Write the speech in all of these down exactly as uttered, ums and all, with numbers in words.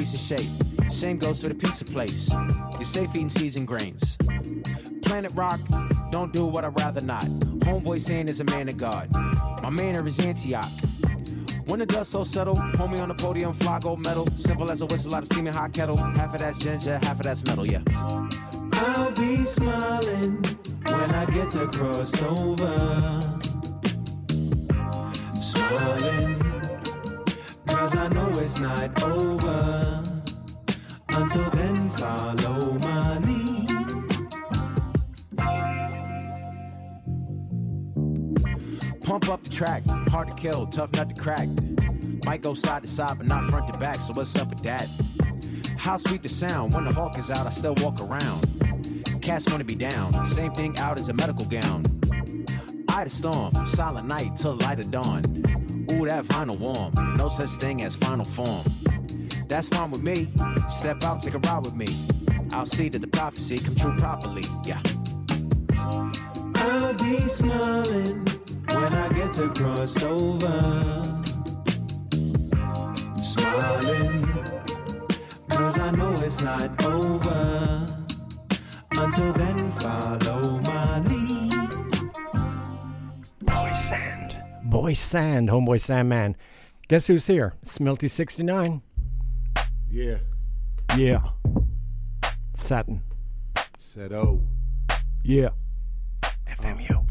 decent shape. Same goes for the pizza place. You're safe eating seeds and grains. Planet Rock, don't do what I'd rather not. Homeboy saying is a man of God. My manner is Antioch. When the dust so settle, homie on the podium, fly gold medal. Simple as a whistle out of steaming hot kettle. Half of that's ginger, half of that's nettle, yeah. I'll be smiling when I get to cross over. Smiling, cause I know it's not over. Until then, follow my lead. Pump up the track, hard to kill, tough nut to crack. Might go side to side, but not front to back, so what's up with that? How sweet the sound, when the hawk is out, I still walk around. Cats wanna be down, same thing out as a medical gown. Eye to storm, silent night till the light of dawn. Ooh, that vinyl warm, no such thing as final form. That's fine with me, step out, take a ride with me. I'll see that the prophecy come true properly, yeah. I'll be smiling when I get to cross over. Smiling, cause I know it's not over. Until then, follow my lead. Boy Sand. Boy Sand, Homeboy Sandman. Guess who's here? Smilty sixty-nine. Yeah. Yeah. Satin. Said oh. Yeah. F M U.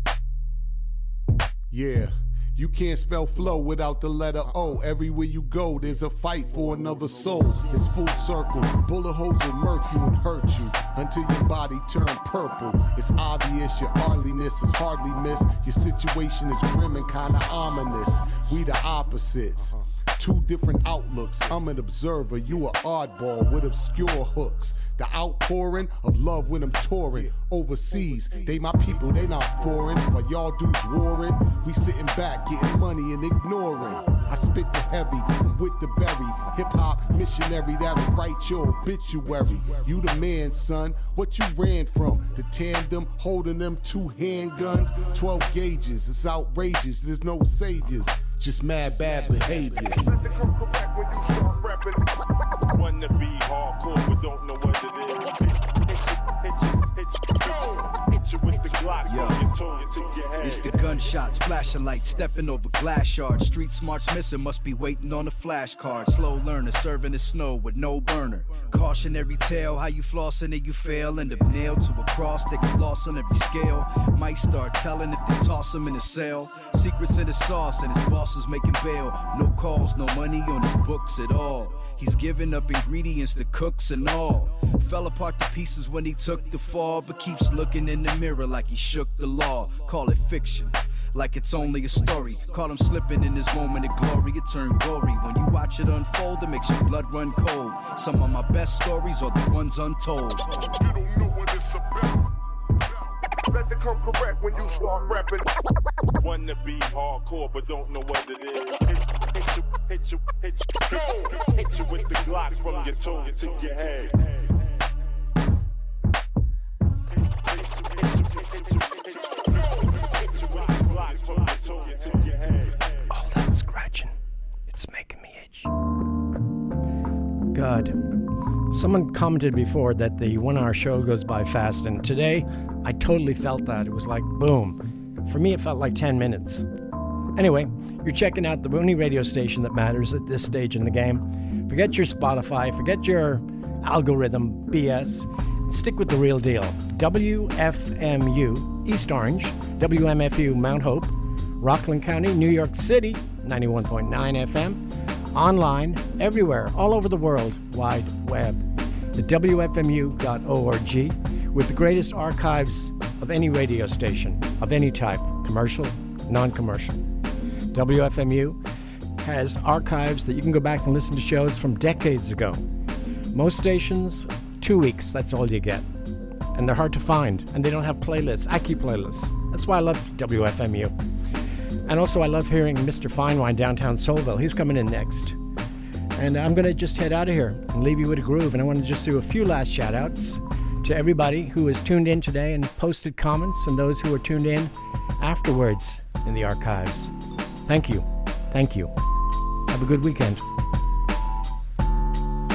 Yeah. You can't spell flow without the letter O. Everywhere you go, there's a fight for another soul. It's full circle. Bullet holes will murk you and hurt you until your body turn purple. It's obvious your orderliness is hardly missed. Your situation is grim and kinda ominous. We the opposites. Two different outlooks. I'm an observer, you an oddball with obscure hooks. The outpouring of love when I'm touring overseas. They my people, they not foreign. While y'all dudes warring, we sitting back getting money and ignoring. I spit the heavy, I'm with the berry. Hip-hop missionary that'll write your obituary. You the man, son, what you ran from? The tandem holding them two handguns. Twelve gauges, it's outrageous, there's no saviors. Just mad bad behavior. Wanna be hardcore but don't know what it is. Hit you, hit you, hit you with the Glock from your toe to your head. It's the gunshots, flashing lights, stepping over glass shards. Street smarts missing, must be waiting on a flashcard. Slow learner, serving the snow with no burner. Cautionary tale, how you flossing and you fail. End up nailed to a cross, take a loss on every scale. Might start telling if they toss him in a cell. Secrets in the sauce and his bosses making bail. No calls, no money on his books at all. He's giving up ingredients to cooks and all. Fell apart to pieces when he took the fall, but keeps looking in the mirror like he shook the law. Call it fiction, like it's only a story. Call him slipping in this moment of glory, it turned gory. When you watch it unfold, it makes your blood run cold. Some of my best stories are the ones untold. You don't know what it's about. Let it come correct when you start rapping. Wanna be hardcore but don't know what it is. Hit, hit you, hit you, hit you, hit you, hit you with the Glock from your toe to your head. All that scratching, it's making me itch. God, someone commented before that the one-hour show goes by fast, and today I totally felt that. It was like, boom. For me, it felt like ten minutes. Anyway, you're checking out the only radio station that matters at this stage in the game. Forget your Spotify, forget your algorithm B S. Stick with the real deal. W F M U, East Orange, W M F U, Mount Hope, Rockland County, New York City, ninety-one point nine F M, online, everywhere, all over the world, wide web, at W F M U dot org, with the greatest archives of any radio station, of any type, commercial, non-commercial. W F M U has archives that you can go back and listen to shows from decades ago. Most stations, two weeks, that's all you get. And they're hard to find, and they don't have playlists. I keep playlists. That's why I love W F M U. And also I love hearing Mister Finewine downtown Soulville. He's coming in next. And I'm going to just head out of here and leave you with a groove. And I want to just do a few last shout-outs to everybody who has tuned in today and posted comments, and those who are tuned in afterwards in the archives. Thank you. Thank you. Have a good weekend.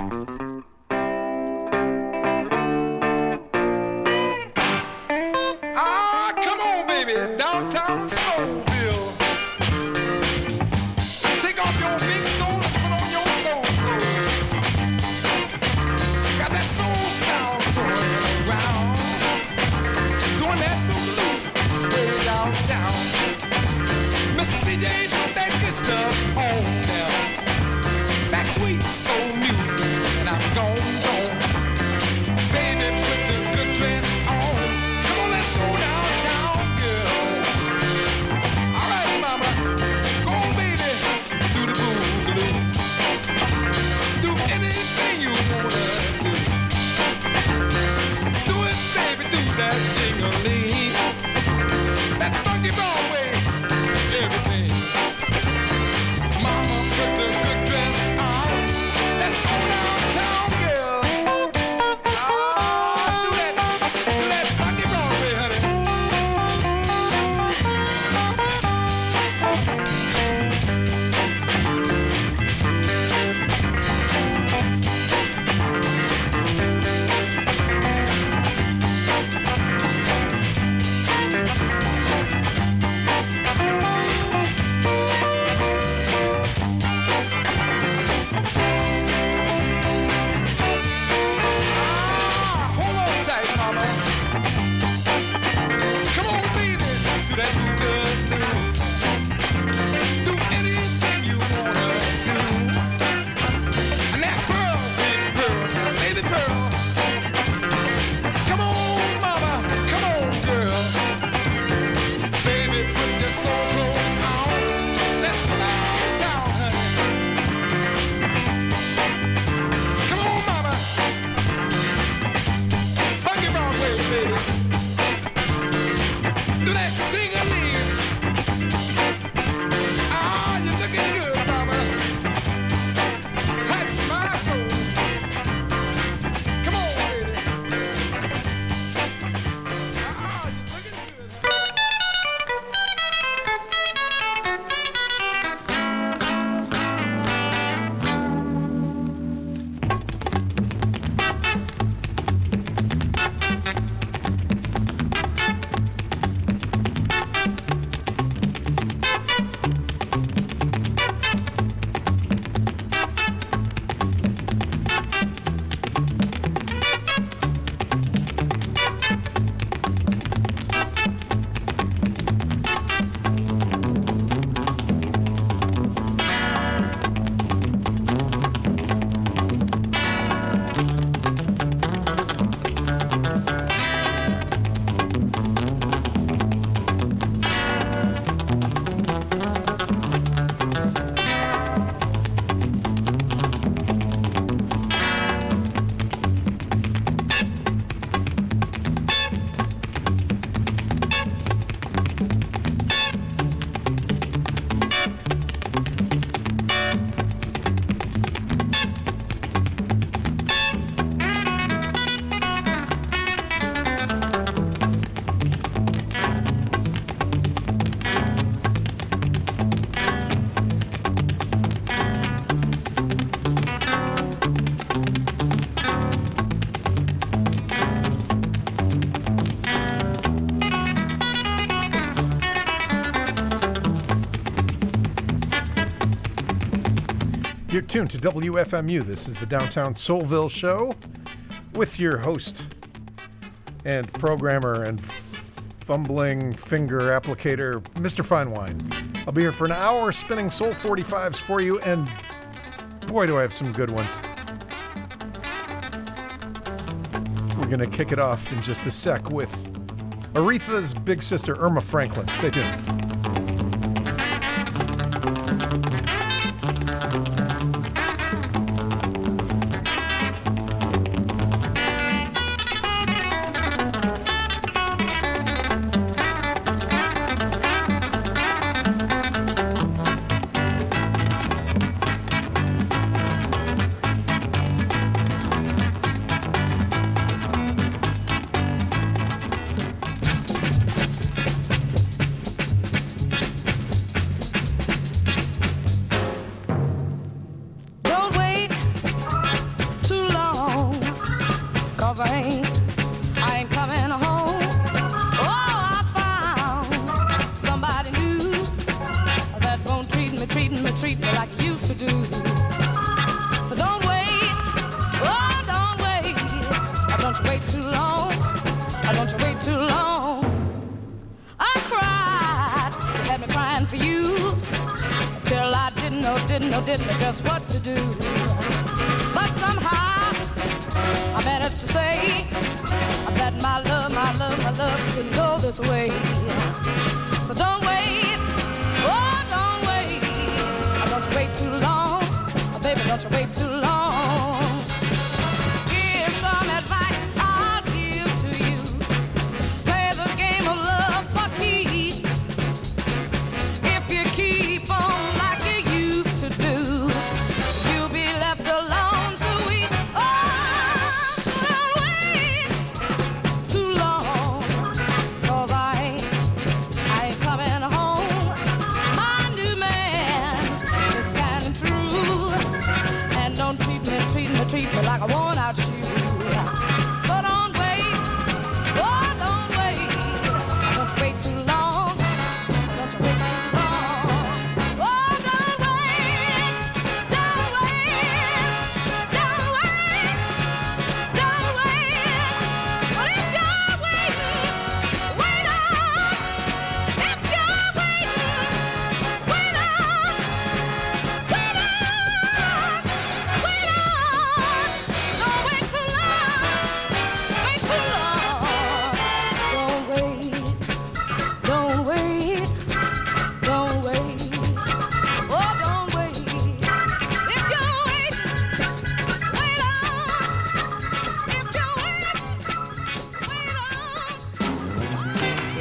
You're tuned to W F M U. This is the Downtown Soulville Show with your host and programmer and fumbling finger applicator, Mister Finewine. I'll be here for an hour spinning Soul forty-fives for you, and boy, do I have some good ones. We're going to kick it off in just a sec with Aretha's big sister, Irma Franklin. Stay tuned. didn't know just what to do. But somehow I managed to say that my love, my love, my love couldn't go this way. So don't wait, oh don't wait, don't you wait too long, oh, baby don't you wait too long. Here's some advice I'll give to you. Play the game of love for keeps. If you keep on like you used to do, you'll be left alone to weep. Oh, don't wait too long, 'cause I ain't, I ain't coming home. My new man is kind and true, and don't treat me, treat me, treat me like a worn-out shoe. So don't wait, oh, don't wait, don't you wait too long, don't you wait too long. Oh, don't wait, don't wait, don't wait, don't wait. But if you're waiting, wait on. If you're waiting, wait on, wait on, wait on. Don't wait too long, wait too long. Don't wait, don't wait, don't wait. Oh, don't wait. If you wait, wait on. If you wait, wait on.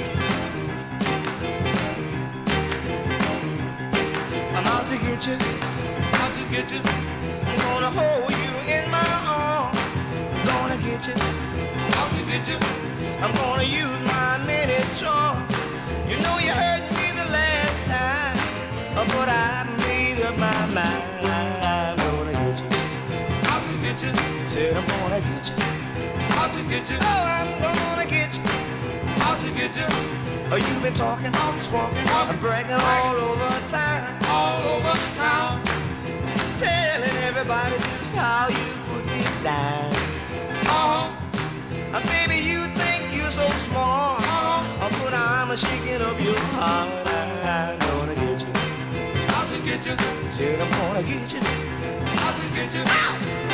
I'm out to get you, out to get you. I'm gonna hold you in my arms. I'm gonna get you, out to get you. I'm gonna use my many charms. You know you hurt me the last time, but I made up my mind. I'm gonna get you, out to get you. Said I'm gonna get you, out to get you. Oh, I'm gonna get you, out to get you. Oh, you've been talking, squawking, and bragging all over town, all over town, telling everybody just how you put me down. Uh-huh. Uh, baby, you think you're so smart, uh-huh. uh, but I'm shaking up your heart. I'm gonna get you, out to get you. Said I'm gonna get you, out to get you. Ow!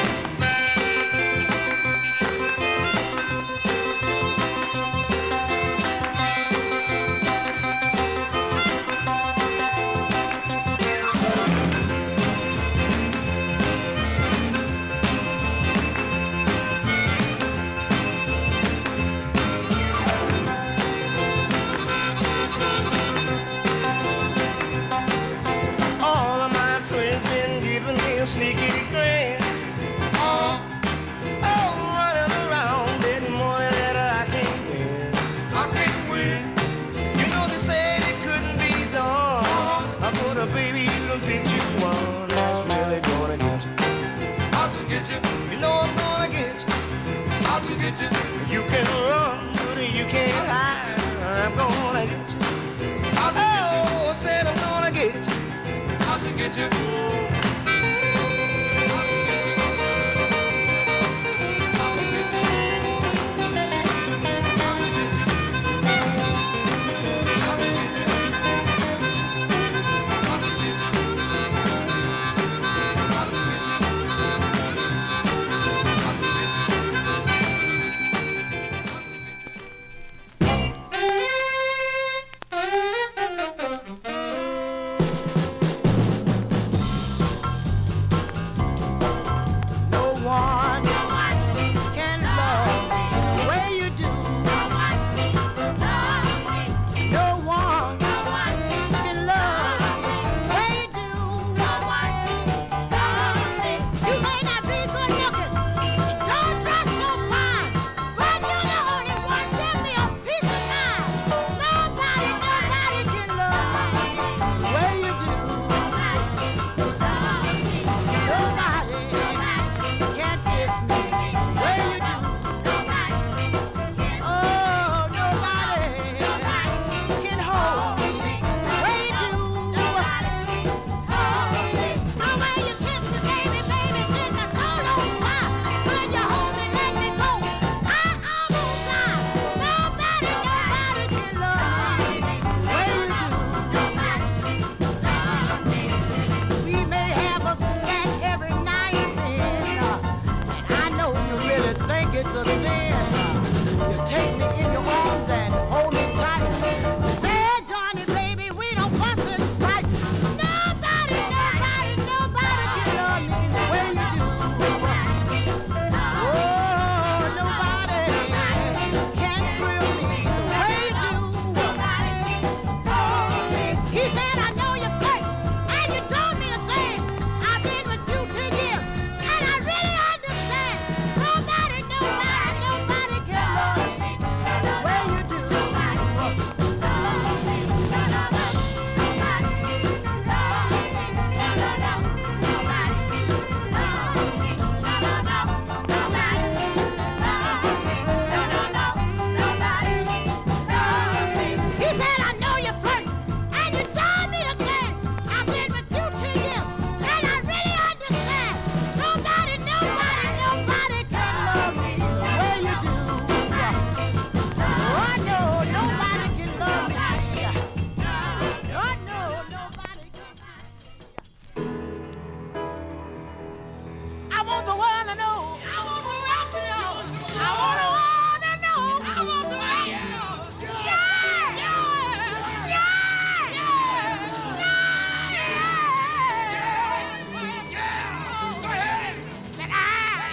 All of my friends been giving me a sneaky grin. Oh, oh, running around betting money that I can't win. I can't win. You know they said it couldn't be done. Uh-huh. I put a baby, you done picked you one. That's really gonna get you, out to get you. You know I'm gonna get you, out to get you. You can run, but you can't hide. I'm gonna get you, out to get you. Oh, said I'm gonna get you, out to get you.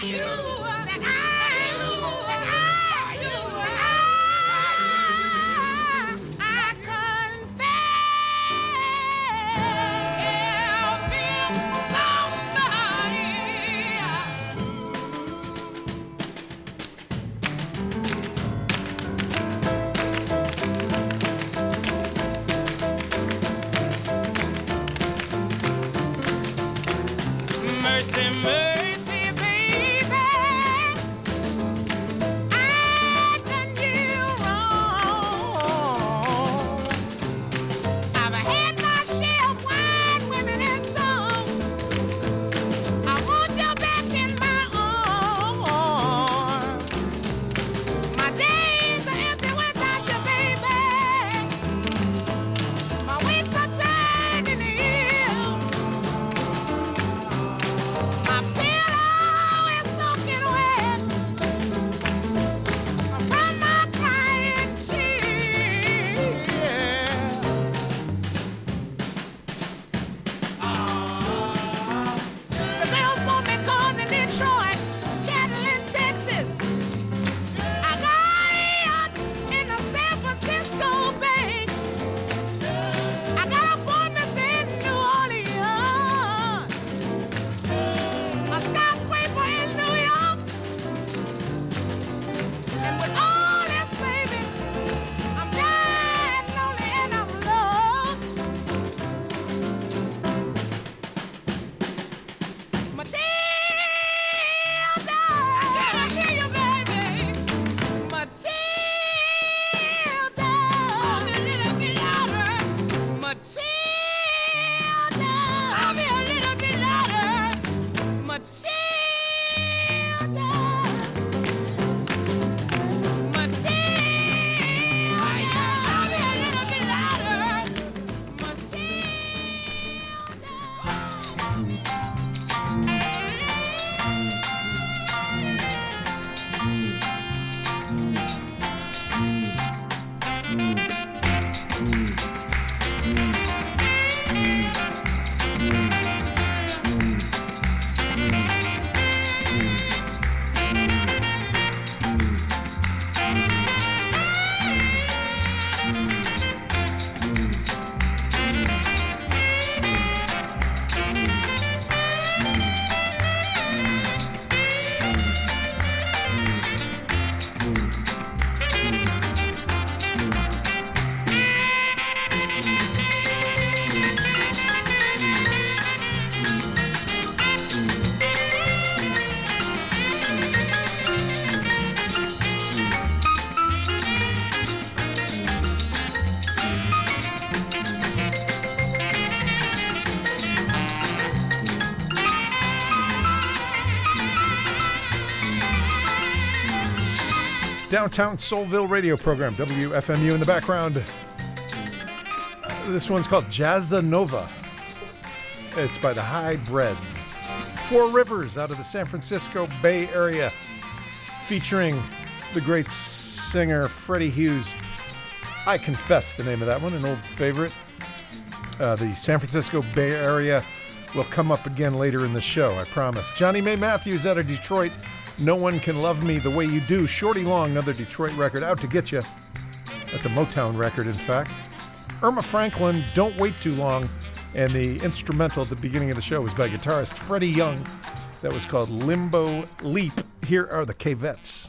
Downtown Soulville radio program, W F M U in the background. This one's called Jazzanova. It's by the Hybrids. Four Rivers out of the San Francisco Bay Area, featuring the great singer Freddie Hughes. I Confess, the name of that one, an old favorite. Uh, the San Francisco Bay Area will come up again later in the show, I promise. Johnny May Matthews out of Detroit. No One Can Love Me the Way You Do. Shorty Long, another Detroit record, out to get you. That's a Motown record, in fact. Irma Franklin, Don't Wait Too Long. And the instrumental at the beginning of the show was by guitarist Freddie Young. That was called Limbo Leap. Here are the K-Vets.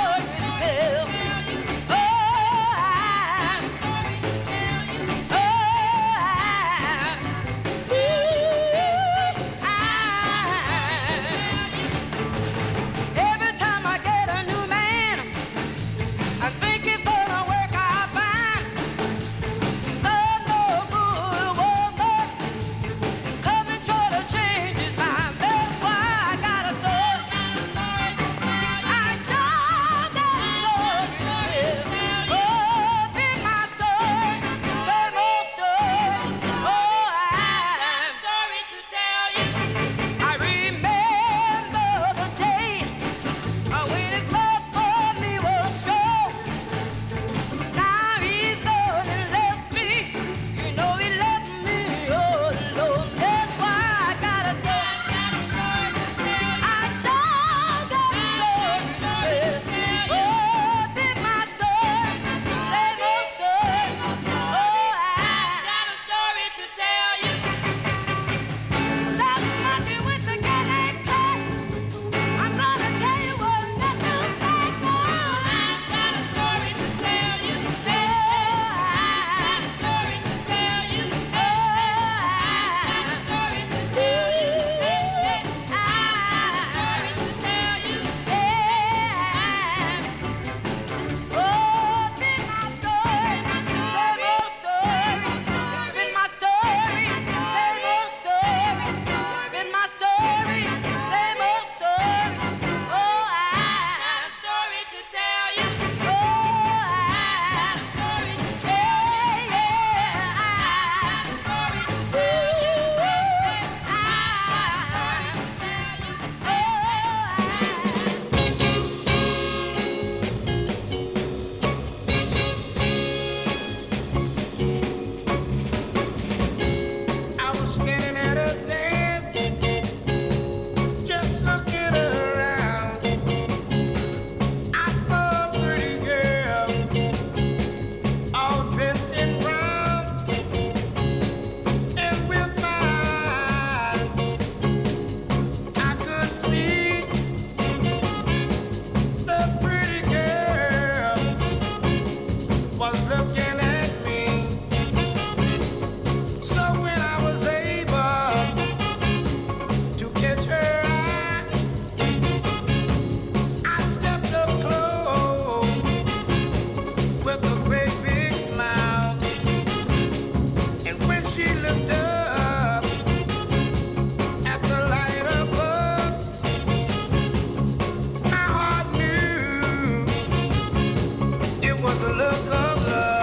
Oh was looking at me. So when I was able to catch her eye, I stepped up close with a great big smile. And when she looked up at the light above, my heart knew it was a look of love.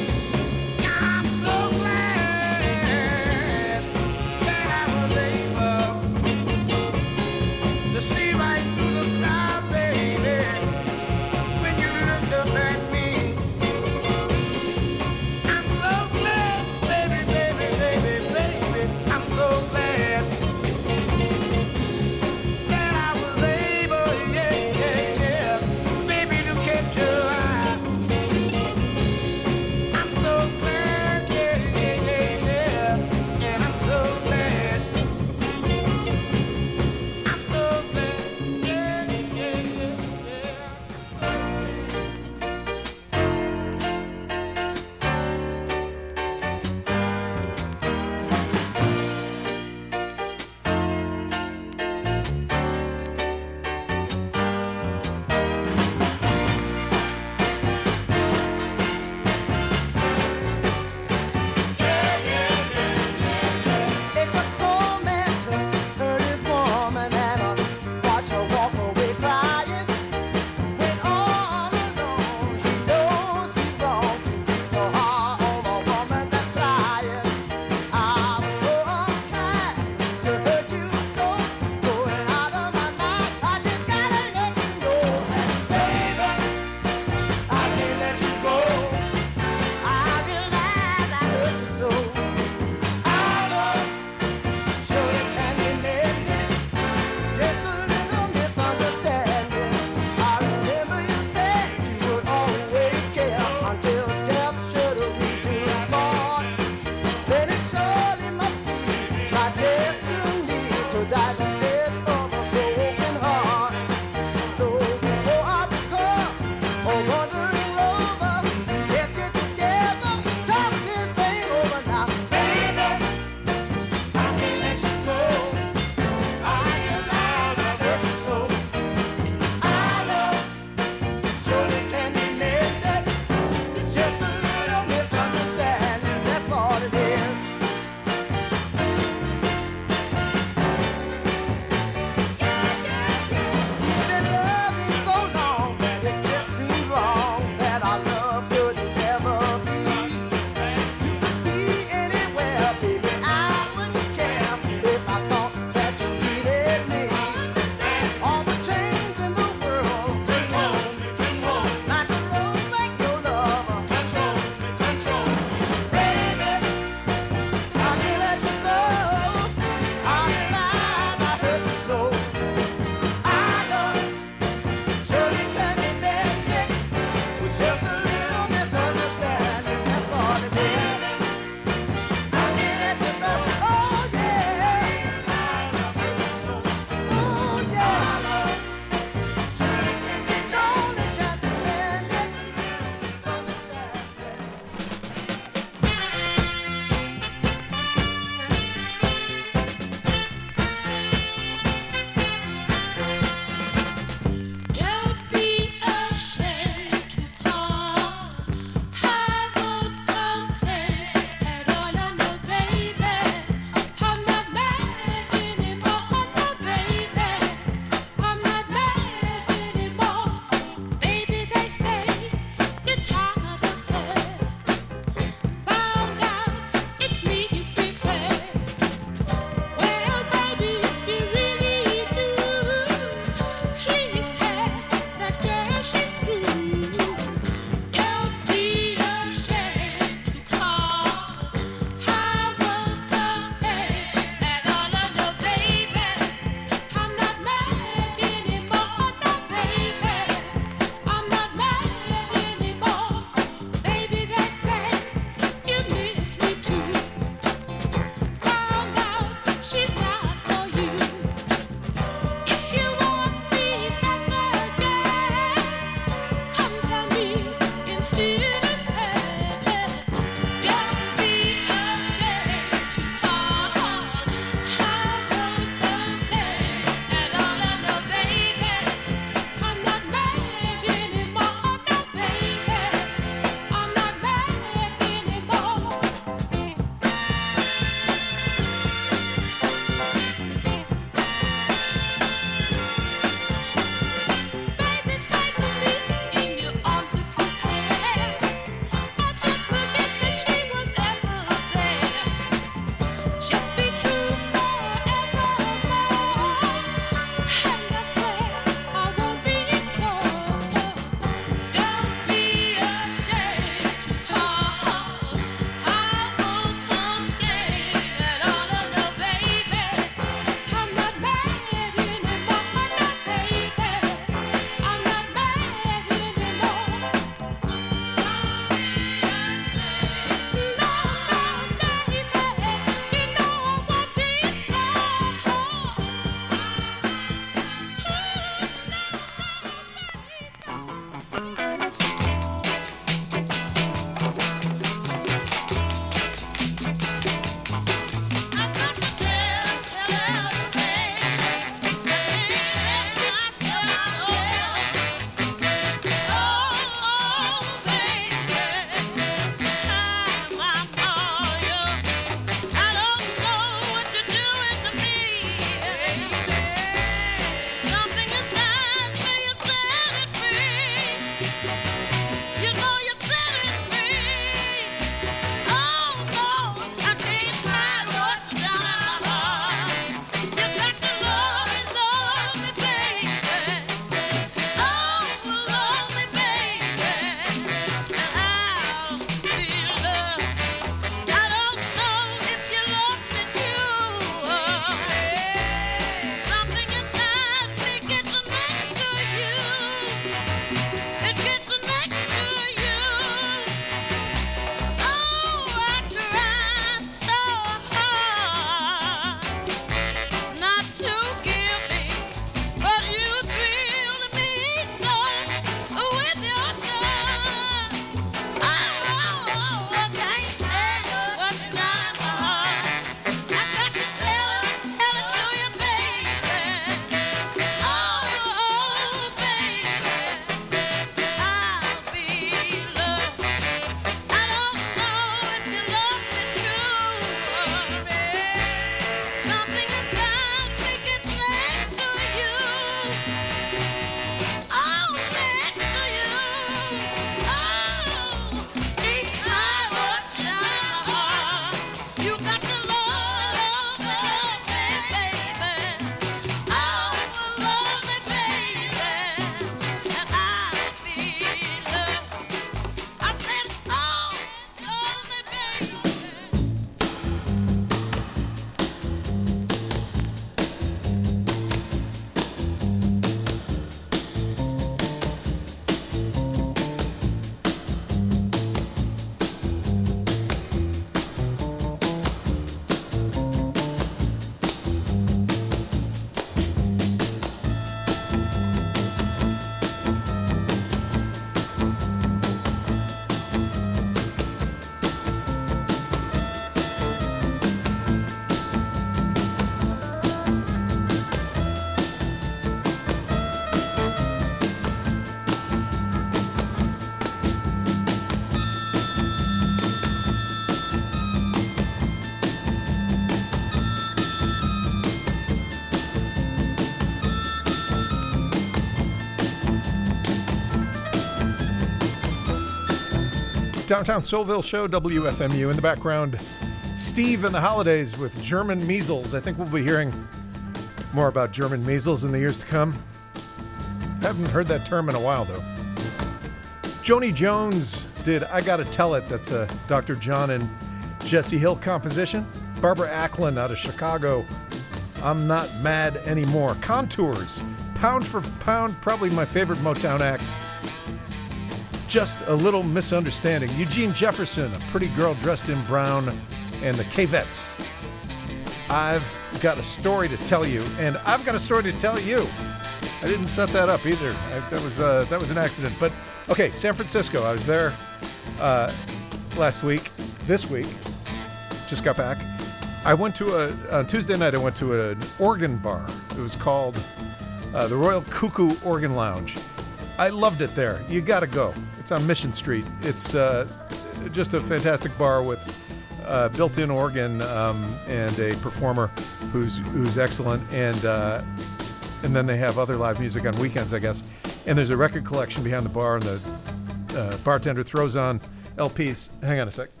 Downtown Soulville Show, W F M U. In the background, Steve and the Holidays with German Measles. I think we'll be hearing more about German measles in the years to come. Haven't heard that term in a while, though. Joni Jones did I Gotta Tell It. That's a Doctor John and Jesse Hill composition. Barbara Acklin out of Chicago, I'm Not Mad Anymore. Contours, pound for pound, probably my favorite Motown act. Just a Little Misunderstanding. Eugene Jefferson, A Pretty Girl Dressed in Brown, and the Cavettes. I've got a story to tell you, and I've got a story to tell you. I didn't set that up either. I, that was uh, that was an accident. But okay, San Francisco. I was there uh, last week. This week, just got back. I went to a on Tuesday night. I went to an organ bar. It was called uh, the Royal Cuckoo Organ Lounge. I loved it there. You got to go. It's on Mission Street. It's uh, just a fantastic bar with uh, built-in organ um, and a performer who's who's excellent. And uh, and then they have other live music on weekends, I guess. And there's a record collection behind the bar, and the uh, bartender throws on L Ps. Hang on a sec,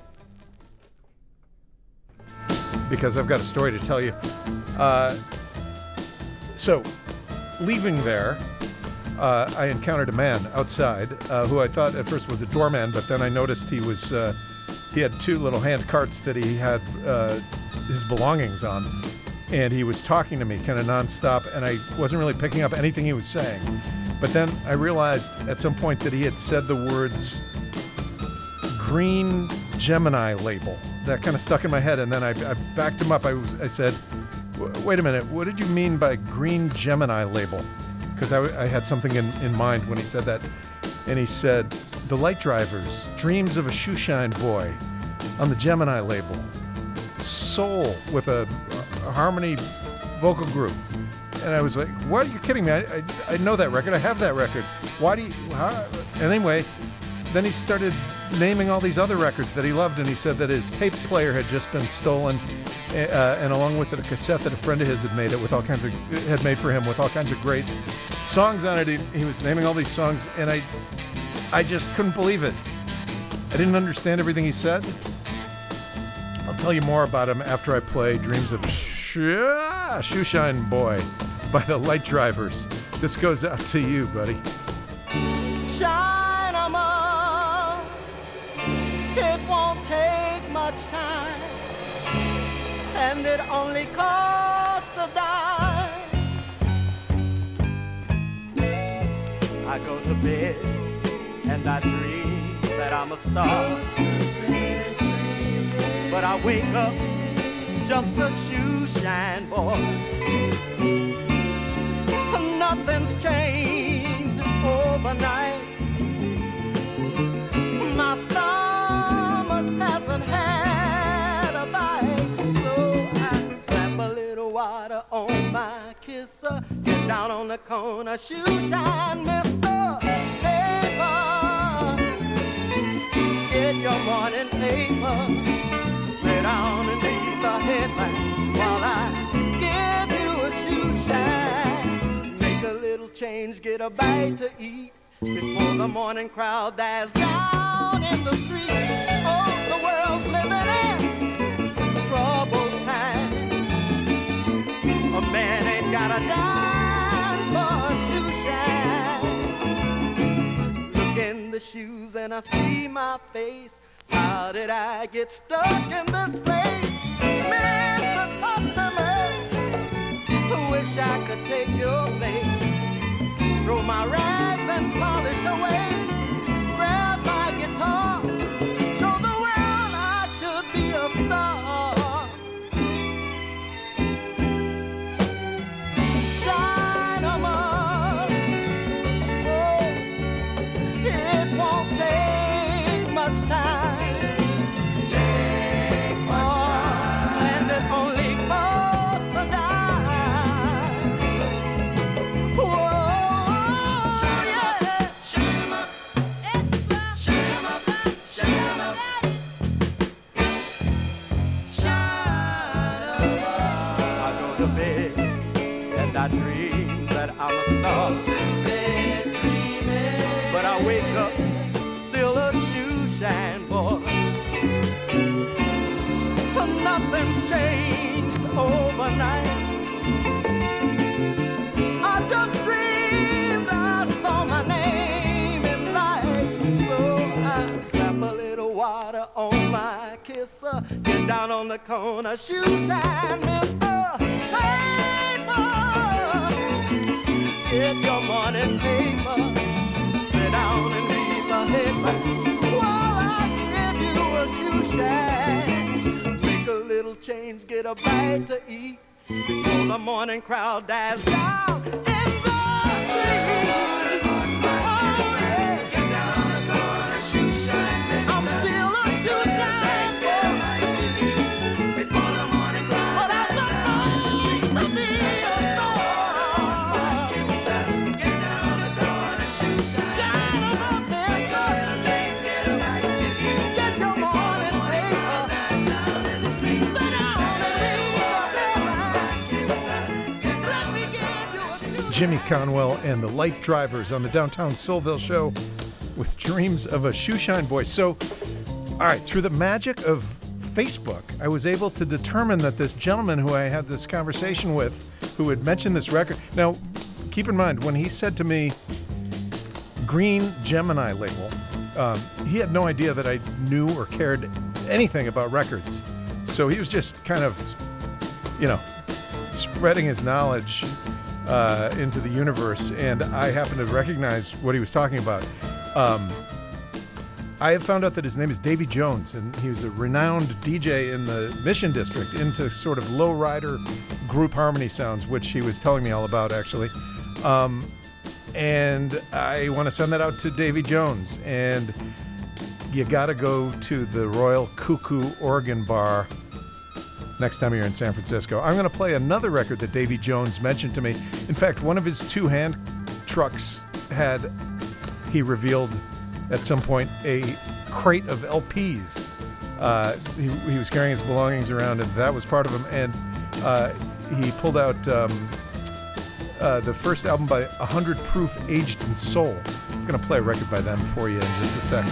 because I've got a story to tell you. Uh, so, leaving there. Uh, I encountered a man outside uh, who I thought at first was a doorman, but then I noticed he was uh, he had two little hand carts that he had uh, his belongings on, and he was talking to me kind of nonstop, and I wasn't really picking up anything he was saying. But then I realized at some point that he had said the words "Green Gemini label." That kind of stuck in my head, and then I, I backed him up. I, was, I said, "Wait a minute, what did you mean by Green Gemini label?" Because I, I had something in, in mind when he said that. And he said, "The Light Drivers, Dreams of a Shoeshine Boy on the Gemini label. Soul with a, a harmony vocal group." And I was like, "What? You're kidding me. I, I, I know that record. I have that record. Why do you..." How? Anyway, then he started naming all these other records that he loved, and he said that his tape player had just been stolen, uh, and along with it, a cassette that a friend of his had made it with all kinds of had made for him with all kinds of great songs on it. He, he was naming all these songs, and I, I just couldn't believe it. I didn't understand everything he said. I'll tell you more about him after I play "Dreams of a Sh- Shoeshine Boy" by the Light Drivers. This goes out to you, buddy. Shine 'em up. It won't take much time, and it only costs a dime. I go to bed and I dream that I'm a star, but I wake up just a shoeshine boy. Nothing's changed overnight. My stomach hasn't had a bite, so I slap a little water on my kisser, get down on the corner, shoeshine mister, paper, get your morning paper, sit down and read the headlines while I give you a shoeshine, make a little change, get a bite to eat, before the morning crowd dies down in the street. Oh, the world's living in troubled times. A man ain't got a dime for a shoeshine. Look in the shoes and I see my face. How did I get stuck in this place? Mister Customer, wish I could take your place. Throw my rags and polish away. Grab my guitar. Show the world I should be a star. Shine 'em up. Oh, it won't take much time. Take much time. Oh, and it only costs a dime. Whoa. I dream that I'm a star, but I wake up still a shoeshine boy. Lord. Nothing's changed overnight. I just dreamed I saw my name in lights, so I slap a little water on my kisser, get down on the corner, shoe shine, mister. Paper, get your morning paper, sit down and read the paper while I give you a shoe shine. Little change, get a bite to eat before the morning crowd dies down in the street. Oh, yeah. Get down on the corner, shoe shine, mister. I'm still a shoe shine boy before the morning crowd. But I supposed to be a star. Get down on the corner, shoe shine. Shine on up, mister. Change, get a bite to eat. Get your morning paper. Jimmy Conwell and the Light Drivers on the Downtown Soulville Show with Dreams of a Shoeshine Boy. So, all right, through the magic of Facebook, I was able to determine that this gentleman who I had this conversation with, who had mentioned this record. Now, keep in mind, when he said to me, Green Gemini label, um, he had no idea that I knew or cared anything about records. So he was just kind of, you know, spreading his knowledge Uh, into the universe, and I happened to recognize what he was talking about. Um, I have found out that his name is Davy Jones, and he was a renowned D J in the Mission District into sort of lowrider group harmony sounds, which he was telling me all about, actually. Um, and I want to send that out to Davy Jones, and you got to go to the Royal Cuckoo Organ Bar next time you're in San Francisco. I'm going to play another record that Davy Jones mentioned to me. In fact, one of his two-hand trucks had, he revealed at some point, a crate of L Ps. Uh, he, he was carrying his belongings around, and that was part of him. And uh, he pulled out um, uh, the first album by one hundred Proof Aged in Soul. I'm going to play a record by them for you in just a second.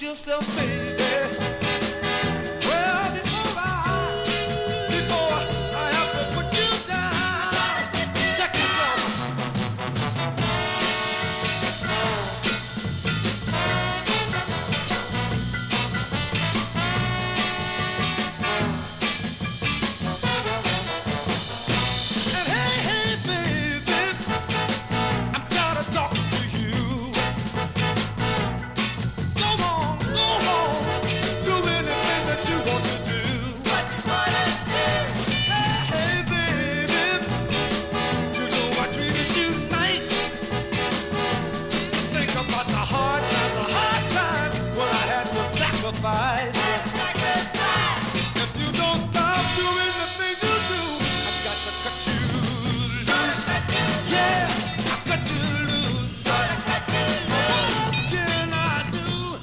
yourself, baby. Well, before I, before I have to put you down, check yourself. And hey, hey, baby, I'm tired of talking to you. Go on, go on, do anything that you want to do. What you wanna do? Hey, baby, you know I treated you nice. Think about the hard times, the hard times when I had to sacrifice. If you don't stop doing the things you do, I've got to cut you loose. Yeah, I've cut you loose. What else can I do?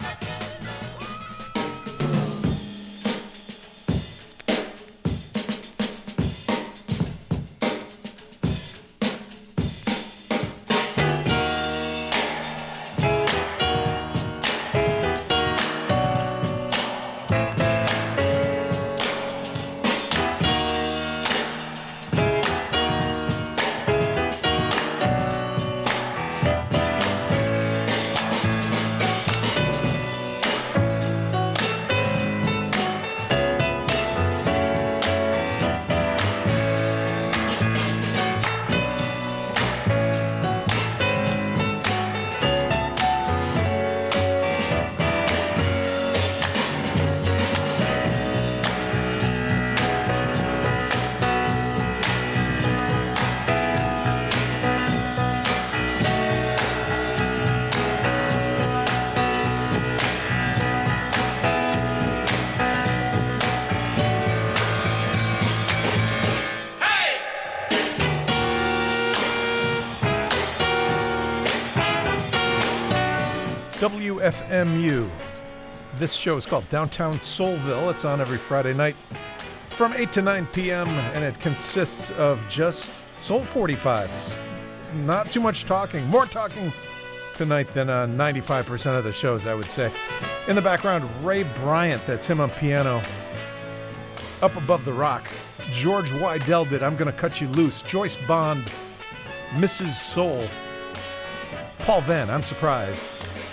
W F M U. This show is called Downtown Soulville. It's on every Friday night from eight to nine p.m. and it consists of just Soul forty-fives. Not too much talking. More talking tonight than uh, ninety-five percent of the shows, I would say. In the background, Ray Bryant, that's him on piano. Up Above the Rock, George Wydell did I'm Gonna Cut You Loose. Joyce Bond, Missus Soul. Paul Venn, I'm Surprised.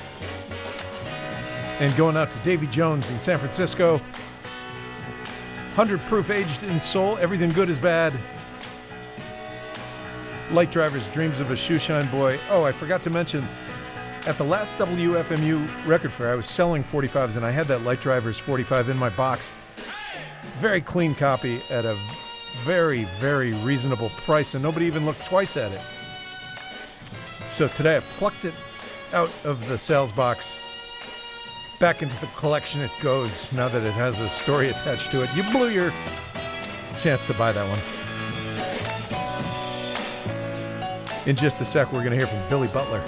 And going out to Davy Jones in San Francisco. one hundred Proof Aged in Soul, Everything Good is Bad. Light Drivers, Dreams of a Shoeshine Boy. Oh, I forgot to mention, at the last W F M U record fair, I was selling forty-fives, and I had that Light Drivers forty-five in my box. Very clean copy at a very, very reasonable price, and nobody even looked twice at it. So today I plucked it out of the sales box. Back into the collection it goes, now that it has a story attached to it. You blew your chance to buy that one. In just a sec, we're going to hear from Billy Butler.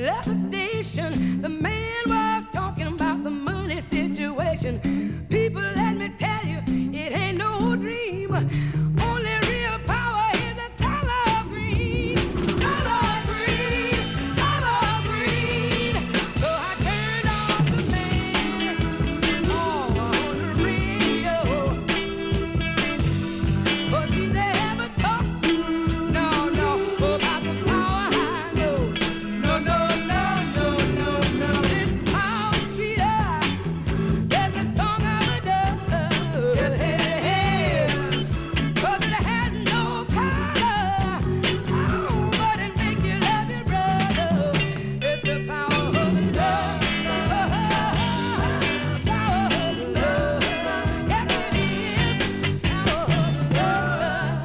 left the station, the man was talking about the money situation. People, let me tell you, it ain't no dream. Only real power is the color green. Color green, color green. So I turned on the man on the radio. But he never talked, no, no, about the power I know. No, no, no, no, no, no. This power sweeter than the song of a dove. Yes, it is. 'Cause it has no color. Oh, but it make you love your brother. It's the power of love. Power of love. Yes, it is. Power of love.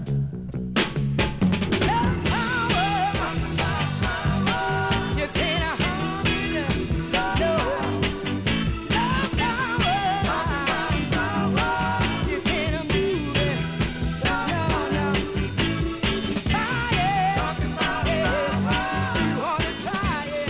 Love power. You can't harm it. No. Love power. You can't move it. No, no. Try it. You ought to try it.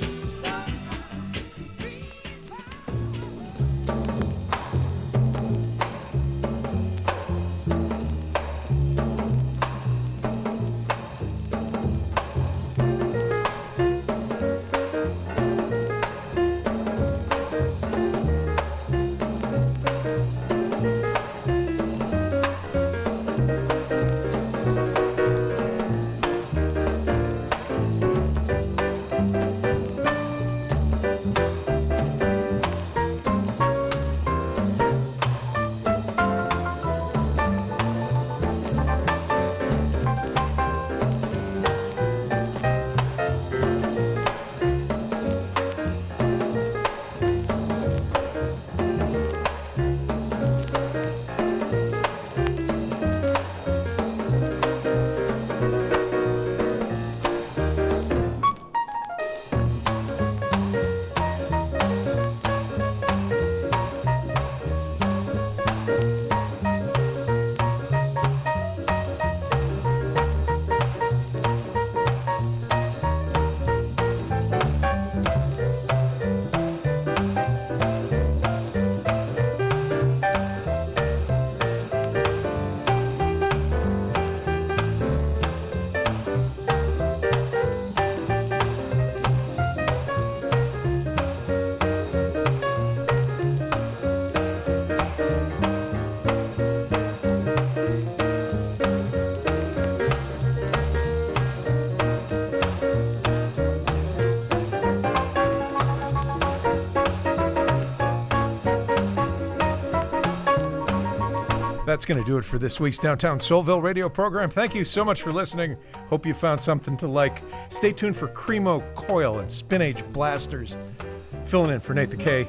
That's going to do it for this week's Downtown Soulville radio program. Thank you so much for listening. Hope you found something to like. Stay tuned for Cremo Coil and Spinach Blasters. Filling in for Nate the K.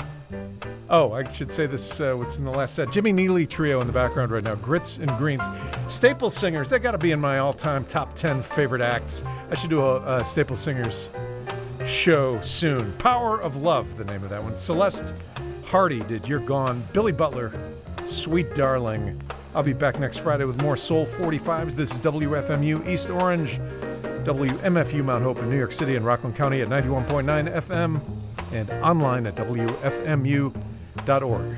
Oh, I should say this, uh, what's in the last set. Jimmy Neely Trio in the background right now. Grits and Greens. Staple Singers, they got to be in my all-time top ten favorite acts. I should do a, a Staple Singers show soon. Power of Love, the name of that one. Celeste Hardy did You're Gone. Billy Butler, Sweet Darling. I'll be back next Friday with more Soul forty-fives. This is W F M U East Orange, W M F U Mount Hope in New York City and Rockland County at ninety-one point nine F M and online at W F M U dot org.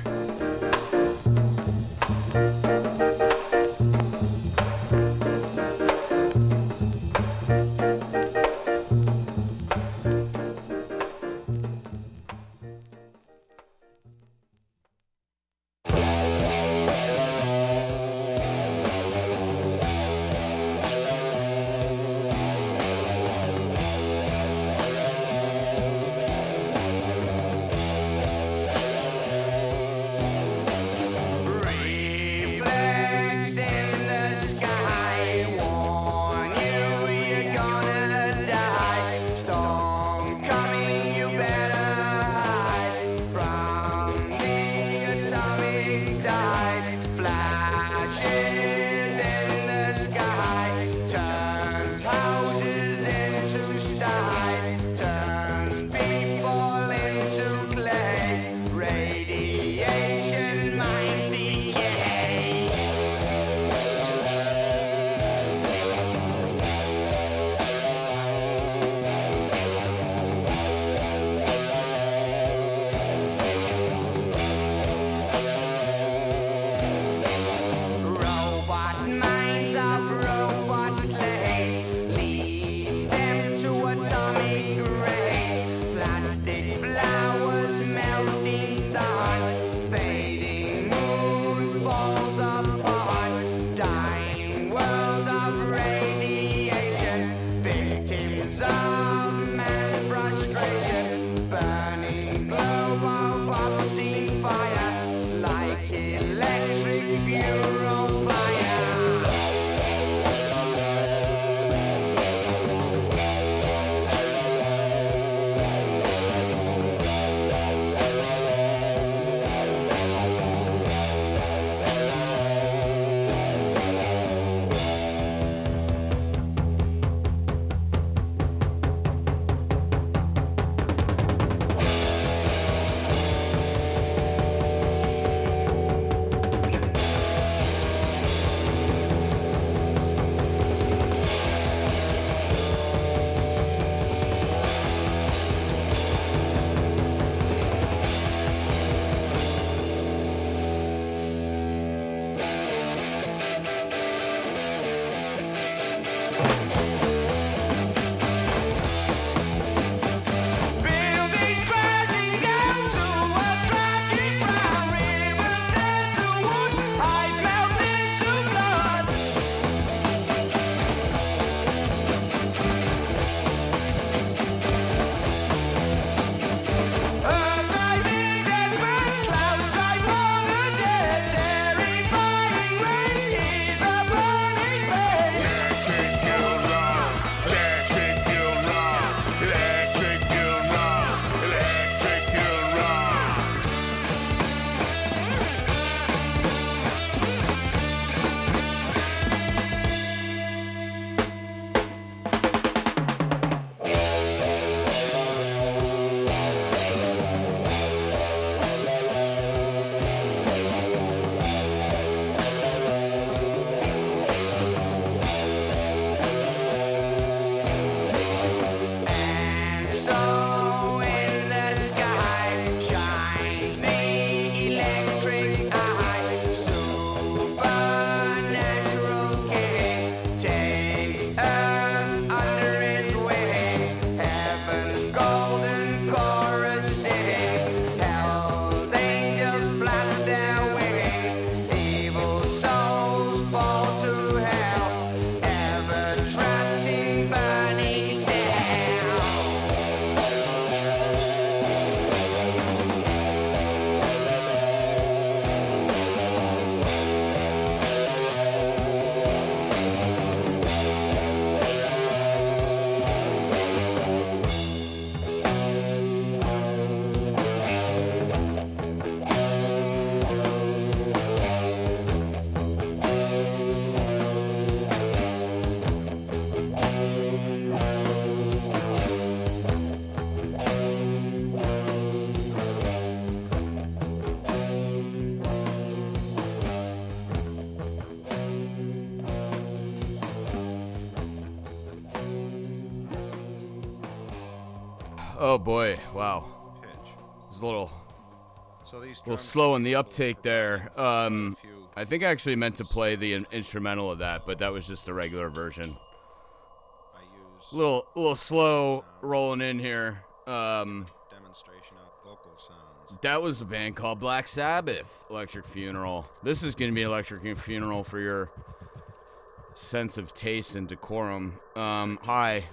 Oh boy, wow. It's a little, so these little slow in the uptake there. Um, I think I actually meant to play the in- instrumental of that, but that was just the regular version. A little, little slow rolling in here. Um, demonstration of vocal sounds. That was a band called Black Sabbath, Electric Funeral. This is going to be Electric Funeral for your sense of taste and decorum. Um, hi.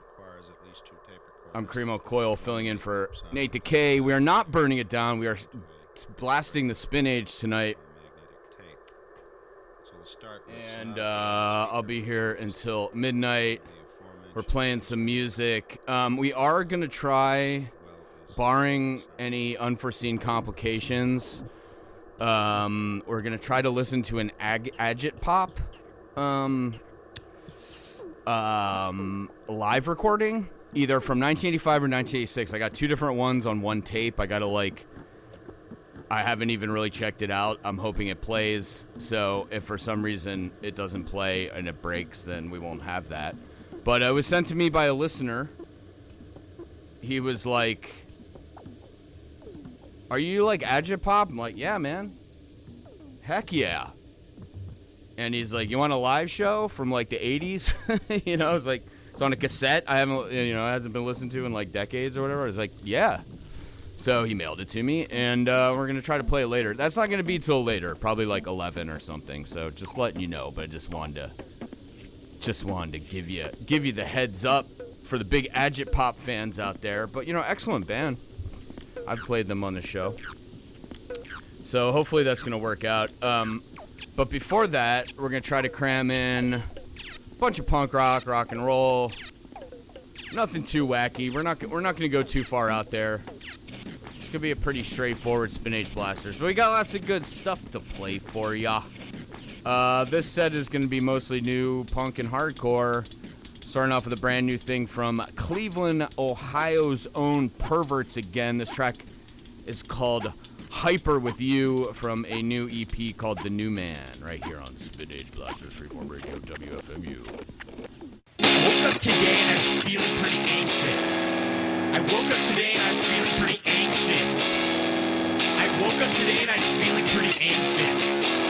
I'm Cremo Coil, filling in for Nate Decay. We are not burning it down. We are blasting the Spin Age tonight. And uh, I'll be here until midnight. We're playing some music. Um, we are going to try, barring any unforeseen complications, um, we're going to try to listen to an ag- Agit Pop um, um, live recording. Either from nineteen eighty-five or nineteen eighty-six. I got two different ones on one tape. I got to, like, I haven't even really checked it out. I'm hoping it plays. So if for some reason it doesn't play and it breaks, then we won't have that. But it was sent to me by a listener. He was like, are you like Agitpop? I'm like, yeah, man. Heck yeah. And he's like, you want a live show from like the eighties? You know, I was like, it's on a cassette. I haven't, you know, it hasn't been listened to in like decades or whatever. I was like, yeah. So he mailed it to me, and uh, we're gonna try to play it later. That's not gonna be till later, probably like eleven or something. So just letting you know. But I just wanted to, just wanted to give you, give you the heads up for the big Agitpop fans out there. But you know, excellent band. I've played them on the show, so hopefully that's gonna work out. Um, but before that, we're gonna try to cram in bunch of punk rock, rock and roll. Nothing too wacky. We're not we're not going to go too far out there. It's going to be a pretty straightforward Spin Age Blasters. But we got lots of good stuff to play for ya. Uh, this set is going to be mostly new punk and hardcore. Starting off with a brand new thing from Cleveland, Ohio's own Perverts Again. This track is called Hyper With You from a new E P called The New Man, right here on Spin Age Blasters, Freeform Radio, W F M U. I woke up today and I was feeling pretty anxious. I woke up today and I was feeling pretty anxious. I woke up today and I was feeling pretty anxious.